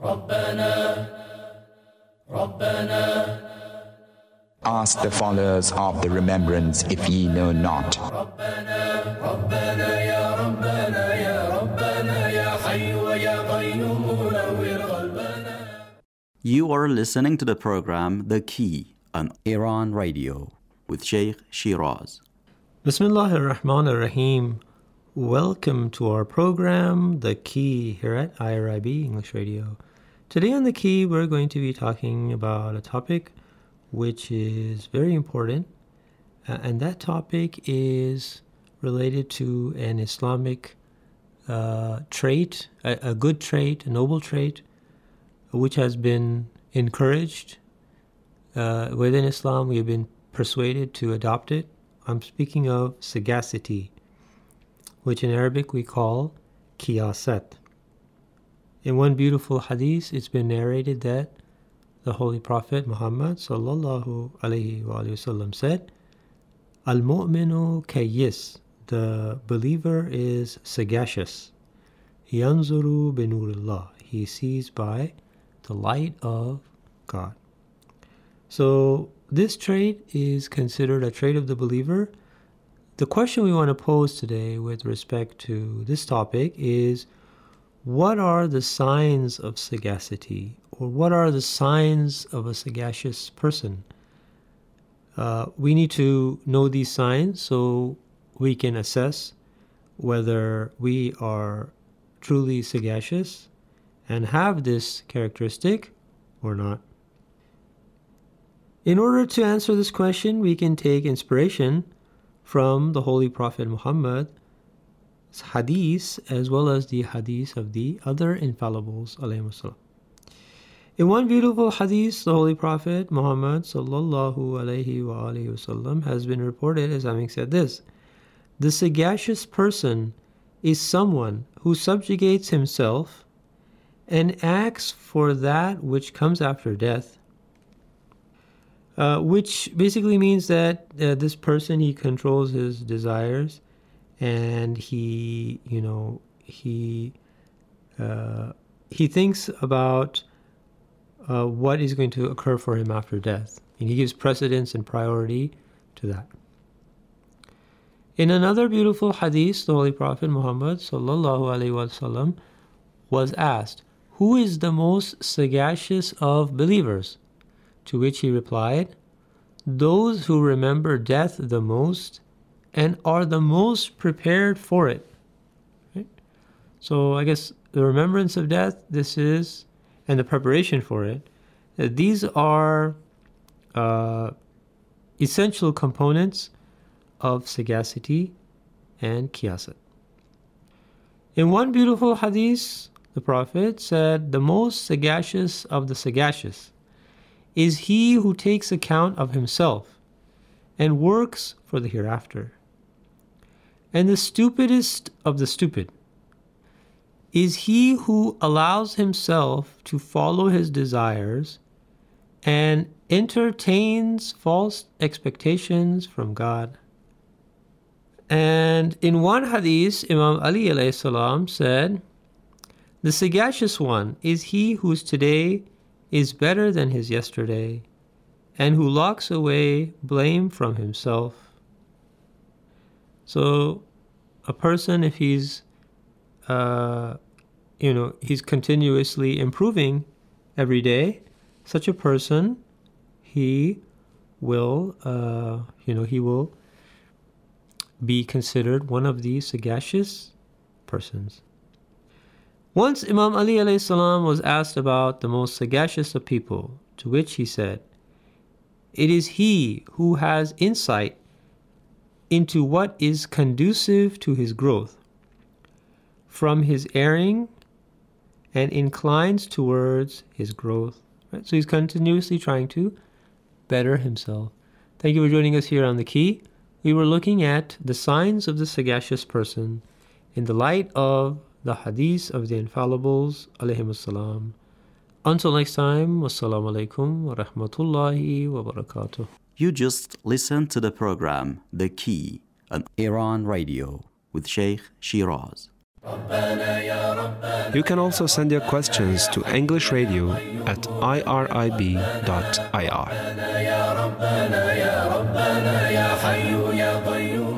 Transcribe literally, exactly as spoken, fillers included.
Ask the followers of the remembrance if ye know not. You are listening to the program The Key on Iran Radio with Sheikh Shiraz. Bismillahir Rahmanir Rahim. Welcome to our program The Key here at I R I B English Radio. Today on The Key we're going to be talking about a topic which is very important, uh, and that topic is related to an Islamic uh, trait, a, a good trait, a noble trait, which has been encouraged uh, within Islam. We have been persuaded to adopt it. I'm speaking of sagacity, which in Arabic we call qiyasat. In one beautiful hadith, it's been narrated that the Holy Prophet Muhammad sallallahu alaihi wasallam said, "Al-mu'minu kayyis," the believer is sagacious. Yanzuru binurillah, he sees by the light of God. So this trait is considered a trait of the believer. The question we want to pose today with respect to this topic is, what are the signs of sagacity, or what are the signs of a sagacious person? Uh, we need to know these signs so we can assess whether we are truly sagacious and have this characteristic or not. In order to answer this question, we can take inspiration from the Holy Prophet Muhammad's hadith as well as the hadith of the other infallibles alayhimus salam. In one beautiful hadith, the Holy Prophet Muhammad sallallahu alayhi wa alayhi wasallam has been reported as having said this: "The sagacious person is someone who subjugates himself and acts for that which comes after death." Uh, which basically means that uh, this person, he controls his desires, and he, you know, he uh, he thinks about uh, what is going to occur for him after death, and he gives precedence and priority to that. In another beautiful hadith, the Holy Prophet Muhammad sallallahu alaihi wasallam was asked, "Who is the most sagacious of believers?" To which he replied, "Those who remember death the most and are the most prepared for it." Right? So I guess the remembrance of death, this is, and the preparation for it, these are uh, essential components of sagacity and qiyasat. In one beautiful hadith, the Prophet said, "The most sagacious of the sagacious is he who takes account of himself and works for the hereafter. And the stupidest of the stupid is he who allows himself to follow his desires and entertains false expectations from God." And in one hadith, Imam Ali alayhi salam said, "The sagacious one is he whose today is better than his yesterday, and who locks away blame from himself." So a person, if he's, uh, you know, he's continuously improving every day, such a person, he will, uh, you know, he will be considered one of these sagacious persons. Once Imam Ali alayhi salam was asked about the most sagacious of people, to which he said, "It is he who has insight into what is conducive to his growth from his erring and inclines towards his growth." Right? So he's continuously trying to better himself. Thank you for joining us here on The Key. We were looking at the signs of the sagacious person in the light of the hadith of the infallibles alayhimus salam. Until next time, wassalamu alaikum wa rahmatullahi wa barakatuh. You just listened to the program The Key on Iran Radio with Sheikh Shiraz. You can also send your questions to English Radio at I R I B dot I R.